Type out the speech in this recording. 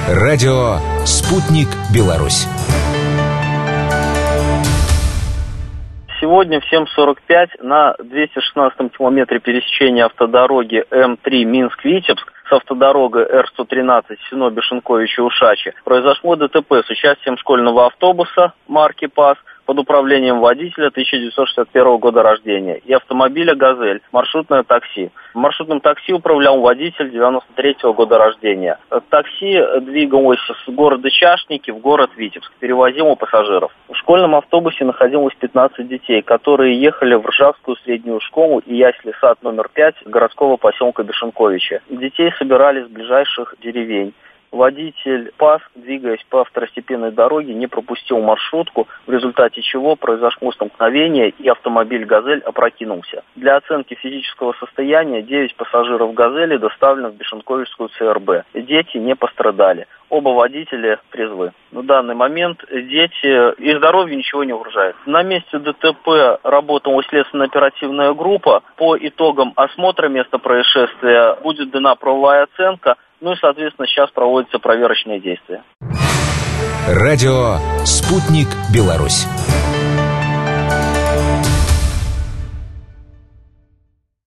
Радио «Спутник Беларусь». Сегодня в 7:45 на 216-м километре пересечения автодороги М3 Минск-Витебск с автодорогой Р-113 Сино-Бешенковичи-Ушачи произошло ДТП с участием школьного автобуса марки ПАЗ под управлением водителя 1961 года рождения и автомобиля «Газель» маршрутное такси. Маршрутным такси управлял водитель 1993 года рождения. Такси двигалось с города Чашники в город Витебск, перевозило пассажиров. В школьном автобусе находилось 15 детей, которые ехали в Ржавскую среднюю школу и ясли-сад номер 5 городского поселка Бешенковичи. Детей собирали с ближайших деревень. Водитель ПАЗ, двигаясь по второстепенной дороге, не пропустил маршрутку, в результате чего произошло столкновение и автомобиль «Газель» опрокинулся. Для оценки физического состояния 9 пассажиров «Газели» доставлены в Бешенковичскую ЦРБ. Дети не пострадали. Оба водителя трезвы. На данный момент дети и здоровью ничего не угрожает. На месте ДТП работала следственно-оперативная группа. По итогам осмотра места происшествия будет дана правовая оценка. Ну и, соответственно, сейчас проводятся проверочные действия. Радио «Спутник Беларусь».